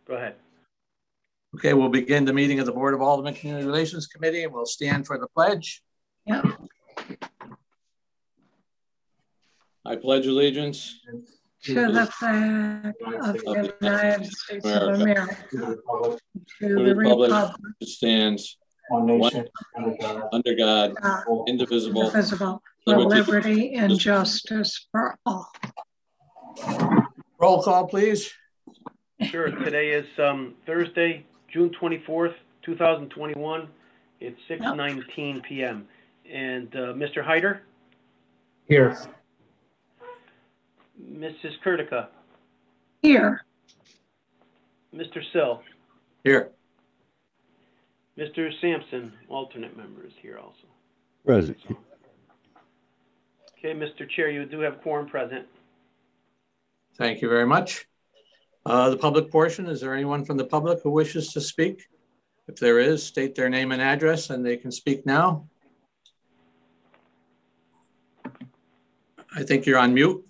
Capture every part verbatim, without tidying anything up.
Go ahead. Okay, we'll begin the meeting of the Board of Aldermen Community Relations Committee, and we'll stand for the pledge. Yeah. I pledge allegiance to the flag of the United States of America, to the republic that stands one nation under God, under God, uh, indivisible, indivisible, for liberty and justice for all. Roll call, please. Sure. Today is um, Thursday, June twenty-fourth, two thousand twenty-one. It's six nineteen p m And uh, Mister Hyder? Here. Missus Kurtica? Here. Mister Sill? Here. Mister Sampson, alternate member, is here also. Present. Okay, Mister Chair, you do have quorum present. Thank you very much. Uh, the public portion, is there anyone from the public who wishes to speak? If there is, state their name and address and they can speak now. I think you're on mute.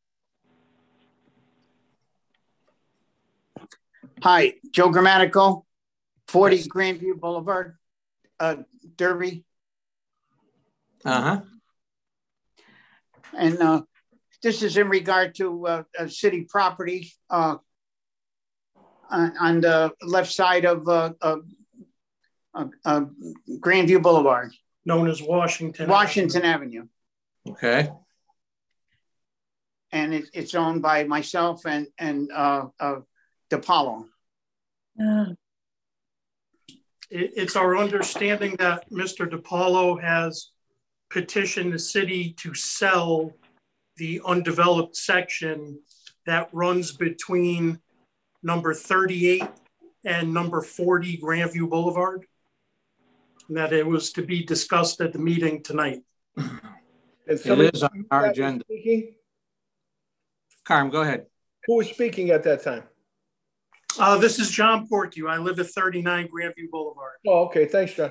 Hi, Joe Grammatical, forty Grandview Boulevard, uh, Derby. Uh-huh. And uh, this is in regard to uh, a city property uh, on, on the left side of uh, uh, uh, uh, Grandview Boulevard. Known as Washington. Washington Avenue. Okay. And it, it's owned by myself and, and uh, uh, DePaulo. Uh, It, it's our understanding that Mister DePaulo has petitioned the city to sell the undeveloped section that runs between number thirty-eight and number forty Grandview Boulevard. And that it was to be discussed at the meeting tonight. It is on our agenda. Carm, go ahead. Who was speaking at that time? Uh, this is John Portew. I live at thirty-nine Grandview Boulevard. Oh, okay. Thanks, John.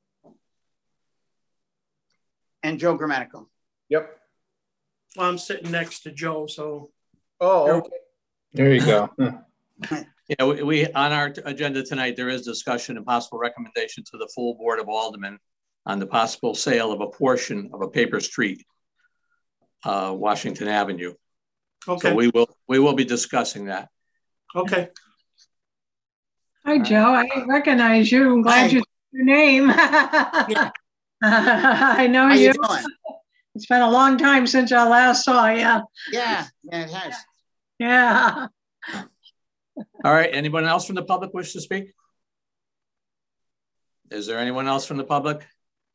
And Joe Grammatical. Yep. Well, I'm sitting next to Joe, so. Oh, okay. There you go. Yeah, we, we on our agenda tonight, there is discussion and possible recommendation to the full Board of Aldermen on the possible sale of a portion of a paper street, uh, Washington Avenue. Okay. So we will we will be discussing that. Okay. Hi, Joe. I recognize you. I'm glad Hi. you said your name. Yeah. I know How you. you doing? It's been a long time since I last saw you. Yeah, yeah, it has. Yeah. All right. Anyone else from the public wish to speak? Is there anyone else from the public?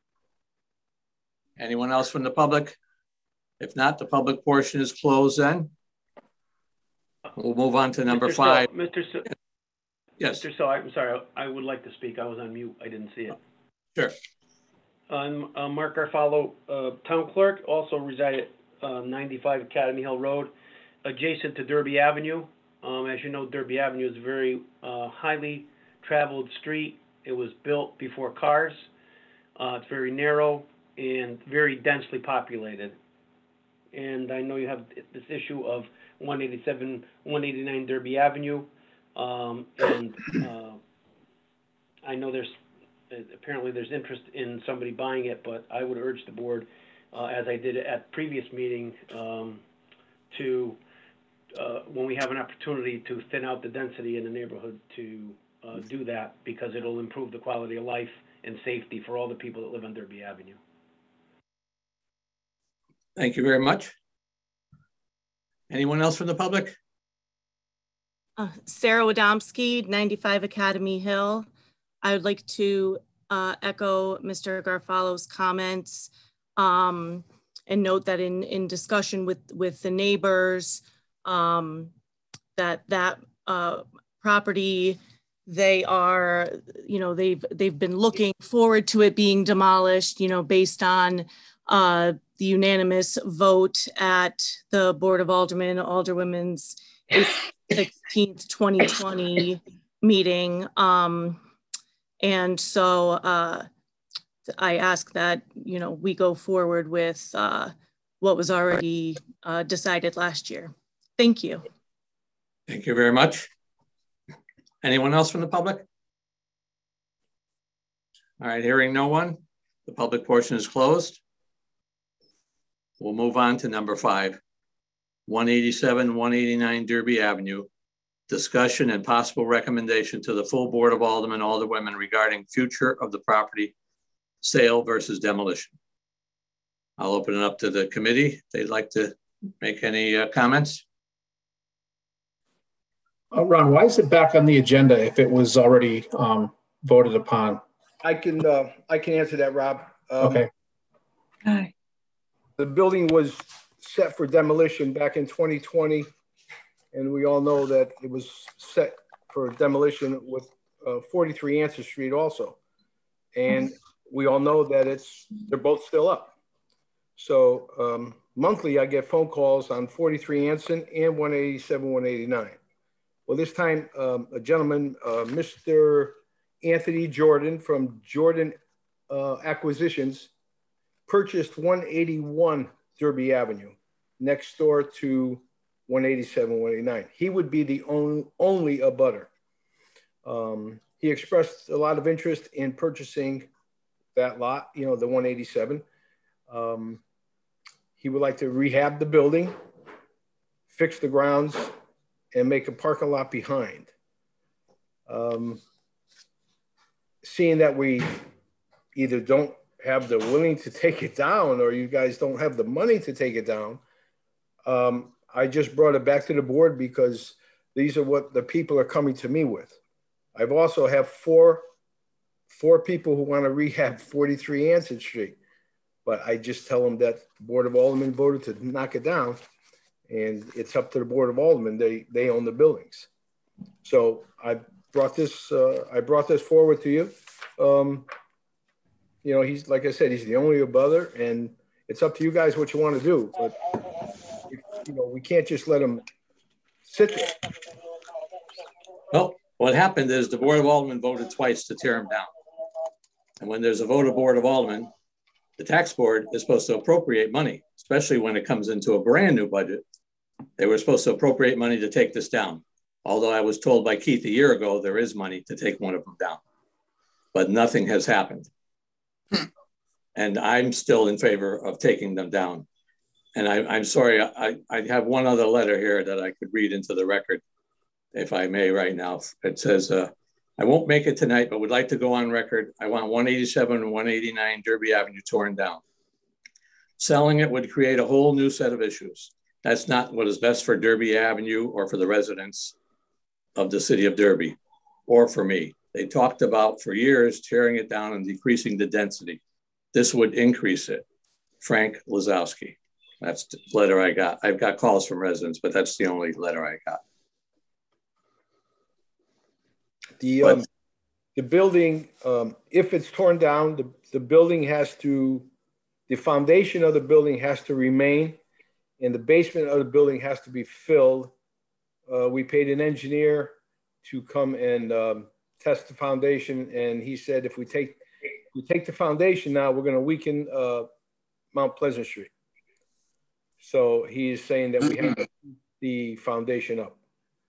Anyone else from the public? If not, the public portion is closed then. We'll move on to number Mister five. Sill, Mister Sill, Yes. Mister Sill, I'm sorry. I would like to speak. I was on mute. I didn't see it. Sure. I'm uh, Mark Garfalo, uh, town clerk, also reside at uh, ninety-five Academy Hill Road, adjacent to Derby Avenue. Um, as you know, Derby Avenue is a very uh, highly traveled street. It was built before cars. Uh, it's very narrow and very densely populated. And I know you have this issue of one eighty-seven, one eighty-nine Derby Avenue. Um, and uh, I know there's apparently there's interest in somebody buying it, but I would urge the board, uh, as I did at previous meeting, um, to, uh, when we have an opportunity to thin out the density in the neighborhood, to uh, do that, because it'll improve the quality of life and safety for all the people that live on Derby Avenue. Thank you very much. Anyone else from the public? Uh, Sarah Wadomski, ninety-five Academy Hill. I would like to uh, echo Mister Garfalo's comments um, and note that in, in discussion with, with the neighbors, um, that that uh, property, they are, you know, they've, they've been looking forward to it being demolished, you know, based on uh, the unanimous vote at the Board of Aldermen, Alderwomen's sixteenth, twenty twenty meeting. Um, and so uh, I ask that, you know, we go forward with uh, what was already uh, decided last year. Thank you. Thank you very much. Anyone else from the public? All right, hearing no one, the public portion is closed. We'll move on to number five, one eighty-seven, one eighty-nine Derby Avenue. Discussion and possible recommendation to the full Board of Aldermen, Alderwomen regarding future of the property sale versus demolition. I'll open it up to the committee. If they'd like to make any uh, comments. Uh, Ron, why is it back on the agenda if it was already um, voted upon? I can, uh, I can answer that, Rob. Um, Okay. Aye. The building was set for demolition back in twenty twenty. And we all know that it was set for demolition with uh, forty-three Answer Street also. And we all know that it's, they're both still up. So um, monthly I get phone calls on forty-three Anson and one eighty-seven, one eighty-nine. Well, this time um, a gentleman, uh, Mister Anthony Jordan from Jordan uh, Acquisitions, purchased one eighty-one Derby Avenue next door to one eighty-seven, one eighty-nine. He would be the only, only abutter. Um, he expressed a lot of interest in purchasing that lot, you know, the one eighty-seven. Um, he would like to rehab the building, fix the grounds, and make a parking lot behind. Um, seeing that we either don't have the willing to take it down or you guys don't have the money to take it down, um, I just brought it back to the board because these are what the people are coming to me with. I've also have four, four people who want to rehab forty-three Anson Street, but I just tell them that the Board of Aldermen voted to knock it down, and it's up to the Board of Aldermen. They they own the buildings. So I brought this uh, I brought this forward to you. Um, you know, he's like I said, he's the only abutter, and it's up to you guys what you want to do. But you know, we can't just let him sit there. Well, what happened is the Board of Aldermen voted twice to tear him down. And when there's a vote of Board of Aldermen, the tax board is supposed to appropriate money, especially when it comes into a brand new budget. They were supposed to appropriate money to take this down. Although I was told by Keith a year ago, there is money to take one of them down, but nothing has happened. And I'm still in favor of taking them down. And I, I'm sorry, I, I have one other letter here that I could read into the record, if I may right now. It says, uh, I won't make it tonight, but would like to go on record. I want one eighty-seven and one eighty-nine Derby Avenue torn down. Selling it would create a whole new set of issues. That's not what is best for Derby Avenue or for the residents of the city of Derby or for me. They talked about for years tearing it down and decreasing the density. This would increase it. Frank Lazowski. That's the letter I got. I've got calls from residents, but that's the only letter I got. The um, the building, um, if it's torn down, the, the building has to, the foundation of the building has to remain, and the basement of the building has to be filled. Uh, we paid an engineer to come and um, test the foundation, and he said if we take if we take the foundation now, we're going to weaken uh, Mount Pleasant Street. So he is saying that we have to keep the foundation up.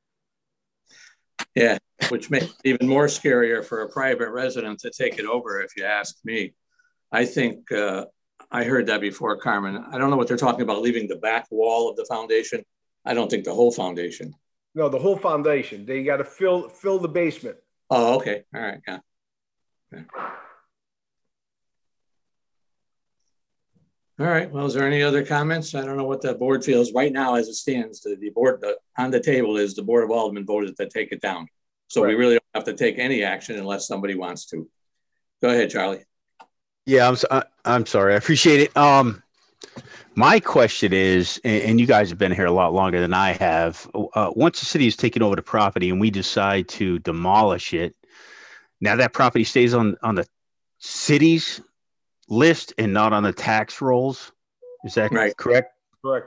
Yeah, which makes it even more scarier for a private resident to take it over, if you ask me. I think, uh, I heard that before, Carmen. I don't know what they're talking about, leaving the back wall of the foundation. I don't think the whole foundation. No, the whole foundation. They got to fill fill the basement. Oh, okay. All right. Yeah. Okay. All right. Well, is there any other comments? I don't know what the board feels right now as it stands. The, the board the, on the table is the Board of Aldermen voted to take it down. So right. We really don't have to take any action unless somebody wants to. Go ahead, Charlie. Yeah, I'm, I, I'm sorry. I appreciate it. Um, my question is, and, and you guys have been here a lot longer than I have. Uh, once the city has taken over the property and we decide to demolish it, now that property stays on, on the city's list and not on the tax rolls. Is that right? Correct? Correct.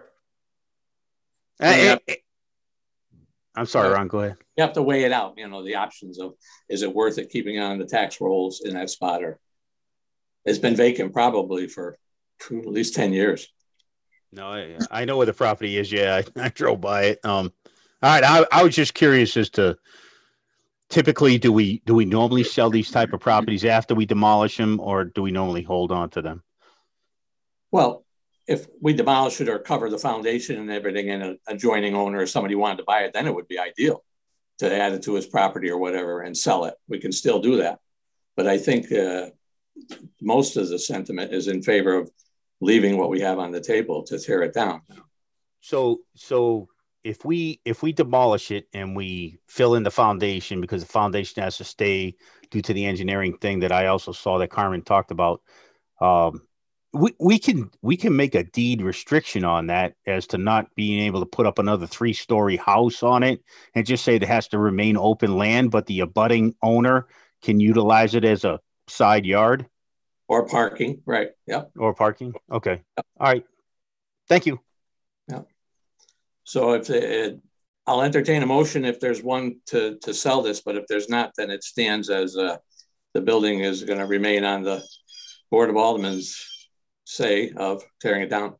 I, I, I'm sorry, Ron, go ahead. You have to weigh it out, you know, the options of, is it worth it keeping on the tax rolls in that spot? Or it's been vacant probably for at least ten years. No, I, I know where the property is. Yeah, I, I drove by it. Um, all right. I, I was just curious as to typically, do we, do we normally sell these type of properties after we demolish them, or do we normally hold on to them? Well, if we demolish it or cover the foundation and everything, and an adjoining owner or somebody wanted to buy it, then it would be ideal to add it to his property or whatever and sell it. We can still do that. But I think uh, most of the sentiment is in favor of leaving what we have on the table to tear it down. So, so if we, if we demolish it and we fill in the foundation, because the foundation has to stay due to the engineering thing that I also saw that Carmen talked about, um, we, we can, we can make a deed restriction on that as to not being able to put up another three story house on it, and just say it has to remain open land, but the abutting owner can utilize it as a side yard. Or parking, right, yep. Or parking, okay. Yep. All right, thank you. Yeah. So if it, I'll entertain a motion if there's one to, to sell this, but if there's not, then it stands as uh, the building is gonna remain on the Board of Aldermen's say of tearing it down.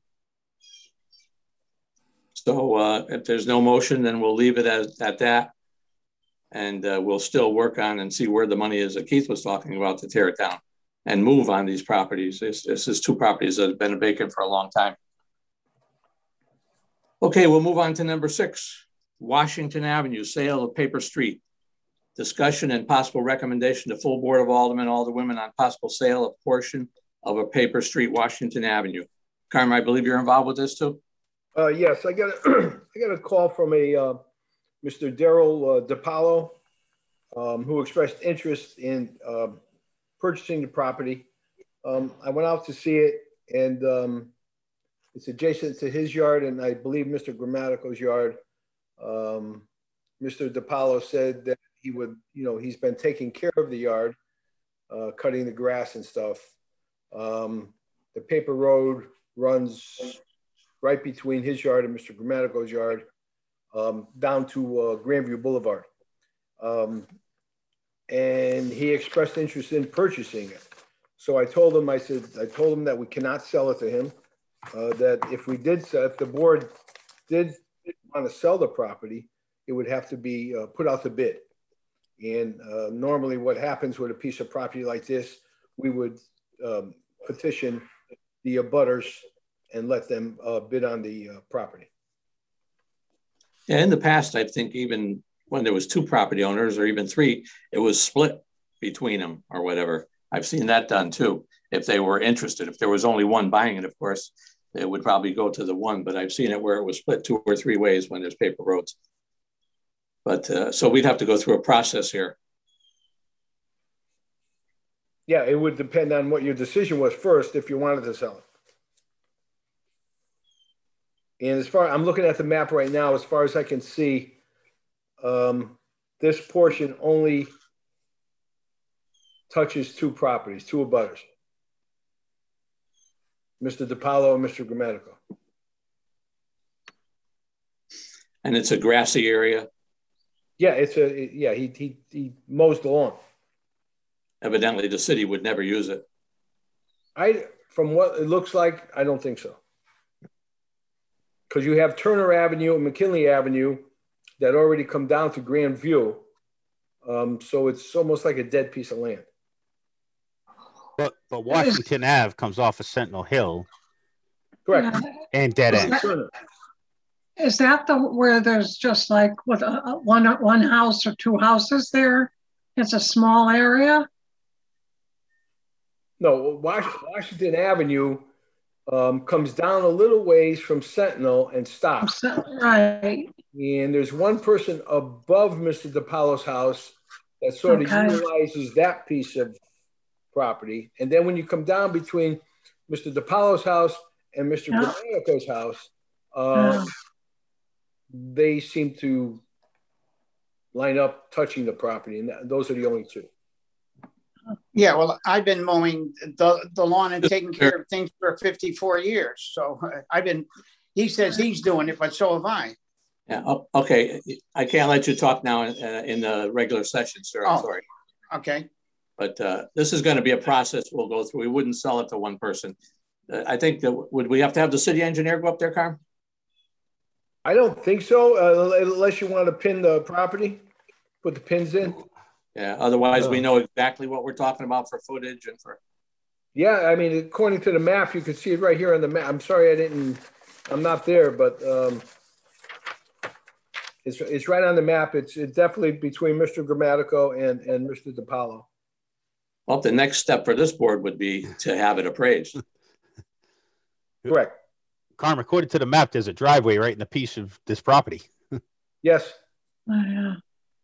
So uh, if there's no motion, then we'll leave it as at that. And uh, we'll still work on and see where the money is that Keith was talking about to tear it down and move on these properties. This, this is two properties that have been vacant for a long time. Okay, we'll move on to number six, Washington Avenue, sale of Paper Street. Discussion and possible recommendation to full Board of Aldermen, Alderwomen on possible sale of portion of a Paper Street, Washington Avenue. Carmen, I believe you're involved with this too? Uh, yes, I got a, I got a call from a uh, Mister Daryl uh, DiPaolo, um, who expressed interest in uh, purchasing the property. Um, I went out to see it, and um, it's adjacent to his yard, and I believe Mister Grammatico's yard. Um, Mister DiPaolo said that he would, you know, he's been taking care of the yard, uh, cutting the grass and stuff. Um, the paper road runs right between his yard and Mister Grammatico's yard, um, down to uh, Grandview Boulevard. Um, and he expressed interest in purchasing it. So I told him, I said, I told him that we cannot sell it to him, uh, that if we did sell, if the board did want to sell the property, it would have to be uh, put out to bid. And uh, normally what happens with a piece of property like this, we would um, petition the abutters and let them uh, bid on the uh, property. Yeah, in the past, I think even when there was two property owners or even three, it was split between them or whatever. I've seen that done too, if they were interested. If there was only one buying it, of course, it would probably go to the one, but I've seen it where it was split two or three ways when there's paper roads. But uh, so we'd have to go through a process here. Yeah, it would depend on what your decision was first if you wanted to sell it. And as far, I'm looking at the map right now, as far as I can see, um, this portion only touches two properties, two abutters. Mister DiPaolo and Mister Grammatico. And it's a grassy area. Yeah, it's a, yeah, he, he, he mows the lawn. Evidently the city would never use it. I, from what it looks like, I don't think so. Because you have Turner Avenue and McKinley Avenue that already come down to Grand View. Um, so it's almost like a dead piece of land. But but Washington Ave comes off of Sentinel Hill. Correct. And dead Is end. that, is that the where there's just like with a, one one house or two houses there? It's a small area. No, Washington Avenue um, comes down a little ways from Sentinel and stops. Right. And there's one person above Mister DiPaolo's house that sort Okay. of utilizes that piece of property. And then when you come down between Mister DiPaolo's house and Mister Yeah. Grammatico's house, uh, Yeah. they seem to line up touching the property. And that, those are the only two. Yeah, well, I've been mowing the, the lawn and taking care of things for fifty-four years. So uh, I've been, he says he's doing it, but so have I. Yeah, oh, okay. I can't let you talk now in, uh, in the regular session, sir. I'm Oh. sorry. Okay. But uh, this is going to be a process we'll go through. We wouldn't sell it to one person. Uh, I think that, would we have to have the city engineer go up there, Carm? I don't think so, uh, unless you want to pin the property, put the pins in. Yeah, otherwise we Oh. know exactly what we're talking about for footage and for, Yeah, I mean, according to the map, you can see it right here on the map. I'm sorry I didn't, I'm not there, but um, it's, it's right on the map. It's, it's definitely between Mister Grammatico and, and Mister DiPaolo. well, the next step for this board would be to have it appraised. Correct. Carm, according to the map, there's a driveway right in a piece of this property. Yes. Oh, yeah.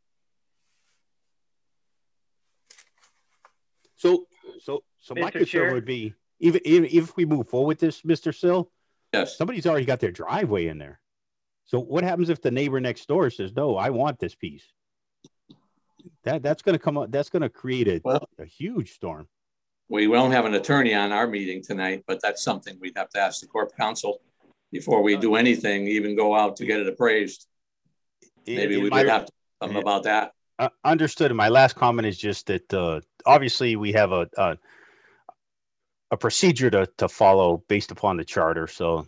So, so, so my Mister concern Chair? would be, even, even if we move forward with this, Mister Sill, Yes. somebody's already got their driveway in there. So what happens if the neighbor next door says, no, I want this piece? That, that's going to come up, that's going to create a, Well, a huge storm. we won't have an attorney on our meeting tonight, but that's something we'd have to ask the corp counsel before we do anything, even go out to get it appraised. Maybe In we my- would have to tell them Yeah. about that. Uh, understood. My last comment is just that uh, obviously we have a, a a procedure to to follow based upon the charter. So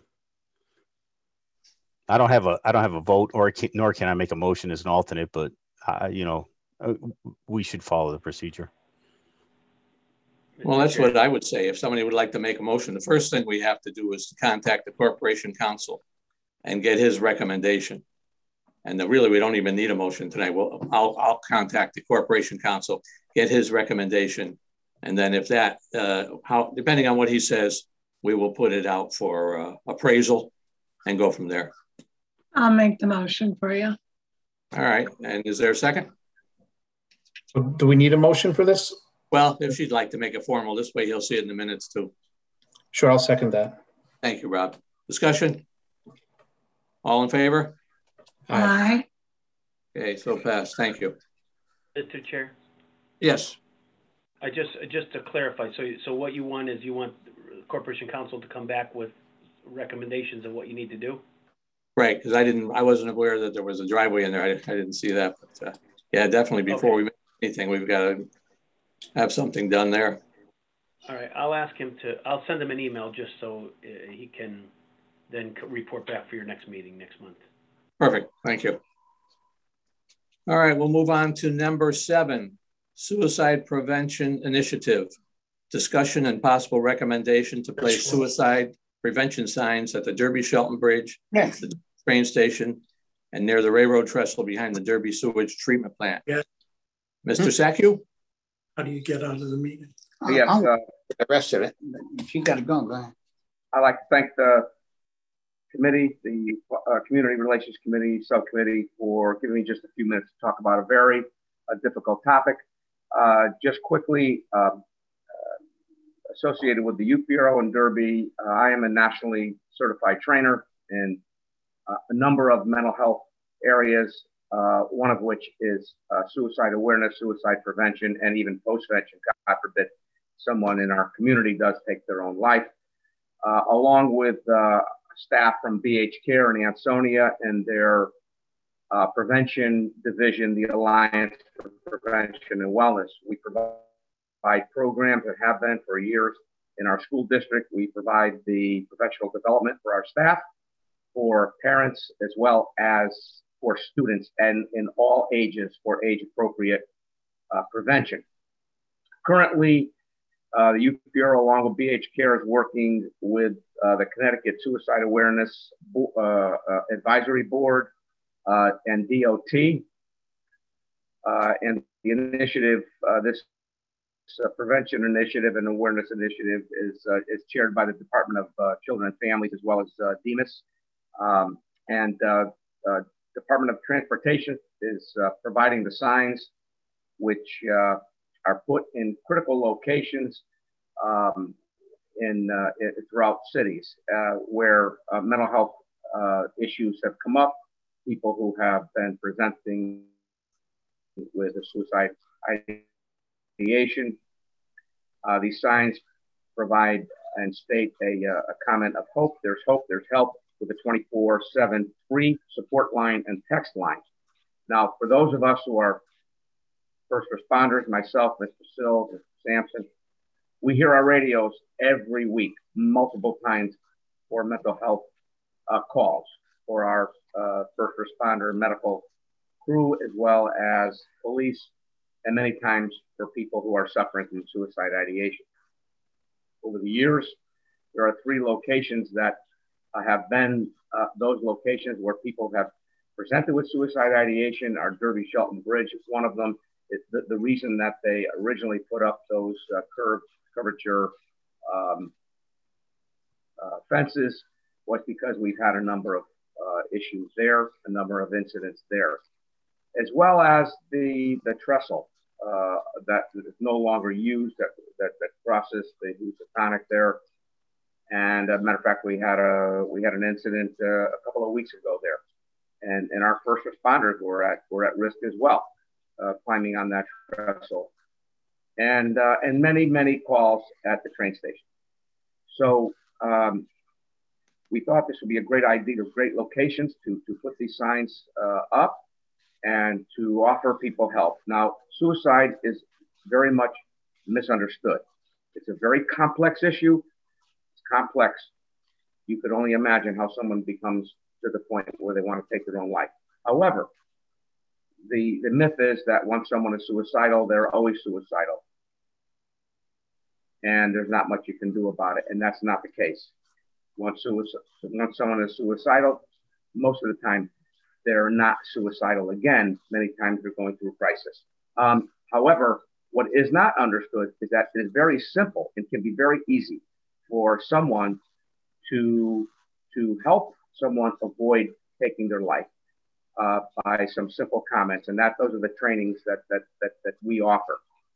I don't have a I don't have a vote, or can, nor can I make a motion as an alternate. But uh, you know, uh, we should follow the procedure. Well, that's what I would say. If somebody would like to make a motion, the first thing we have to do is to contact the corporation counsel and get his recommendation. And the, really, we don't even need a motion tonight. Well, I'll, I'll contact the corporation counsel, get his recommendation. And then if that, uh, how, depending on what he says, we will put it out for uh, appraisal and go from there. I'll make the motion for you. All right. And is there a second? So do we need a motion for this? Well, if she'd like to make it formal, this way he'll see it in the minutes too. Sure, I'll second that. Thank you, Rob. Discussion? All in favor? Aye. Okay, so passed. Thank you. Mister Chair, Yes. I just, just to clarify, so, so what you want is you want the Corporation Counsel to come back with recommendations of what you need to do? Right, because I didn't, I wasn't aware that there was a driveway in there. I, I didn't see that, but uh, yeah, definitely before Okay. we make anything, we've got to have something done there. All right, I'll ask him to, I'll send him an email just so uh, he can then c- report back for your next meeting next month. Perfect, thank you. All right, we'll move on to number seven, Suicide Prevention Initiative. Discussion and possible recommendation to place suicide prevention signs at the Derby Shelton Bridge, Yes. the train station, and near the railroad trestle behind the Derby Sewage Treatment Plant. Yes. Mister Saccu? How do you get out of the meeting? Yes, Yes, uh, uh, the rest of it. If you got to go, go ahead. I'd like to thank the committee, the uh, Community Relations Committee Subcommittee, for giving me just a few minutes to talk about a very uh, difficult topic. Uh, just quickly, um, uh, associated with the Youth Bureau in Derby, uh, I am a nationally certified trainer in uh, a number of mental health areas, uh, one of which is uh, suicide awareness, suicide prevention, and even post-vention. God forbid someone in our community does take their own life. Uh, along with uh, staff from B H Care in Ansonia and their uh, prevention division, the Alliance for Prevention and Wellness. We provide programs that have been for years in our school district. We provide the professional development for our staff, for parents, as well as for students, and in all ages for age appropriate uh, prevention. Currently, Uh, the Youth Bureau, along with B H Care, is working with uh, the Connecticut Suicide Awareness uh, uh, Advisory Board uh, and D O T. Uh, and the initiative, uh, this uh, prevention initiative and awareness initiative is, uh, is chaired by the Department of uh, Children and Families, as well as uh, D M I S. Um, and uh, uh, Department of Transportation is uh, providing the signs, which uh, are put in critical locations um, in, uh, in throughout cities uh, where uh, mental health uh, issues have come up, people who have been presenting with a suicide ideation. Uh, these signs provide and state a, uh, a comment of hope. There's hope, there's help, with a twenty-four seven free support line and text line. Now, for those of us who are first responders, myself, Mister Sills, Mister Sampson, we hear our radios every week, multiple times, for mental health uh, calls for our uh, first responder medical crew, as well as police and many times for people who are suffering from suicide ideation. Over the years, there are three locations that uh, have been uh, those locations where people have presented with suicide ideation. Our Derby Shelton Bridge is one of them. It's the, the reason that they originally put up those uh, curved curvature um, uh, fences was because we've had a number of uh, issues there, a number of incidents there, as well as the, the trestle uh, that is no longer used that, that, that crosses the Housatonic there. And as a matter of fact, we had a we had an incident uh, a couple of weeks ago there, and and our first responders were at were at risk as well, uh, climbing on that trestle, and uh, and many many calls at the train station. So um, we thought this would be a great idea, great locations to to put these signs uh, up, and to offer people help. Now, suicide is very much misunderstood. It's a very complex issue. Complex. You could only imagine how someone becomes to the point where they want to take their own life. However, the, the myth is that once someone is suicidal, they're always suicidal. And there's not much you can do about it. And that's not the case. Once, suicide, once someone is suicidal, most of the time, they're not suicidal again. Many times they're going through a crisis. Um, however, what is not understood is that it is very simple and can be very easy for someone to, to help someone avoid taking their life uh, by some simple comments. And that those are the trainings that, that, that, that we offer.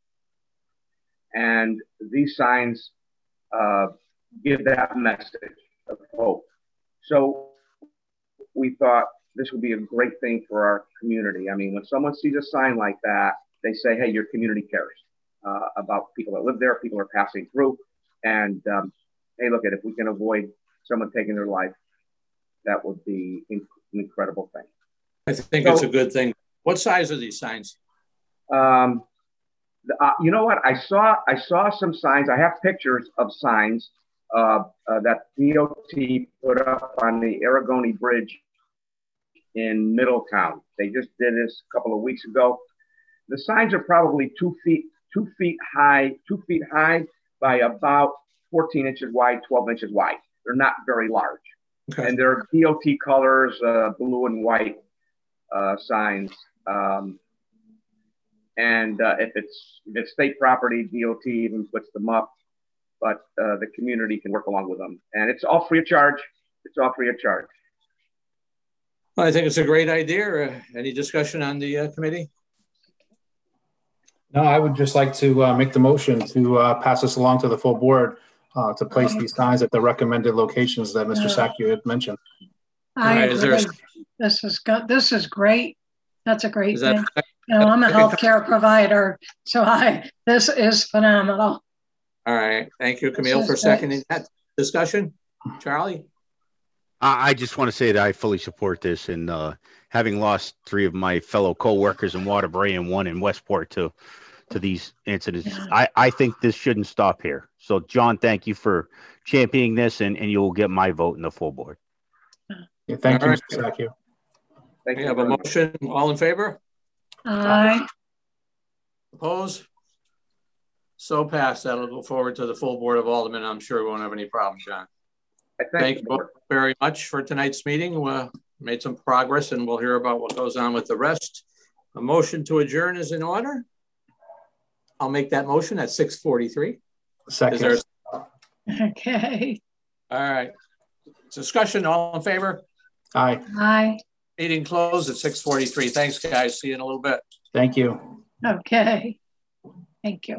And these signs uh, give that message of hope. So we thought this would be a great thing for our community. I mean, when someone sees a sign like that, they say, hey, your community cares uh, about people that live there, people are passing through. And um, hey, look at if we can avoid someone taking their life, that would be an incredible thing. I think so, it's a good thing. What size are these signs? Um, the, uh, you know what? I saw I saw some signs. I have pictures of signs uh, uh, that D O T put up on the Aragoni Bridge in Middletown. They just did this a couple of weeks ago. The signs are probably two feet, two feet high, two feet high by about fourteen inches wide, twelve inches wide. They're not very large. Okay. And they're D O T colors, uh, blue and white uh, signs. Um, and uh, if it's if it's state property, D O T even puts them up, but uh, the community can work along with them. And it's all free of charge. It's all free of charge. Well, I think it's a great idea. Uh, any discussion on the uh, committee? No, I would just like to uh, make the motion to uh, pass this along to the full board uh, to place these signs at the recommended locations that Mister Sacchio had mentioned. I right, agree. there... This is good. This is great. That's a great is thing. that... You know, I'm a healthcare provider, so I this is phenomenal. All right, thank you, Camille, for seconding that discussion. Charlie? I just want to say that I fully support this, and uh, having lost three of my fellow co-workers in Waterbury and one in Westport to to these incidents, yeah. I, I think this shouldn't stop here. So, John, thank you for championing this, and, and you will get my vote in the full board. Yeah, thank all you, right. Mister Sacchio. Thank we you. have a motion. All in favor? Aye. Opposed? So passed. That'll go forward to the full board of Aldermen. I'm sure we won't have any problem, John. I thank, thank you both very much for tonight's meeting. We made some progress, and we'll hear about what goes on with the rest. A motion to adjourn is in order. I'll make that motion at six forty-three. Second. There... Okay. All right. Discussion. All in favor? Aye. Aye. Meeting closed at six forty-three. Thanks, guys. See you in a little bit. Thank you. Okay. Thank you.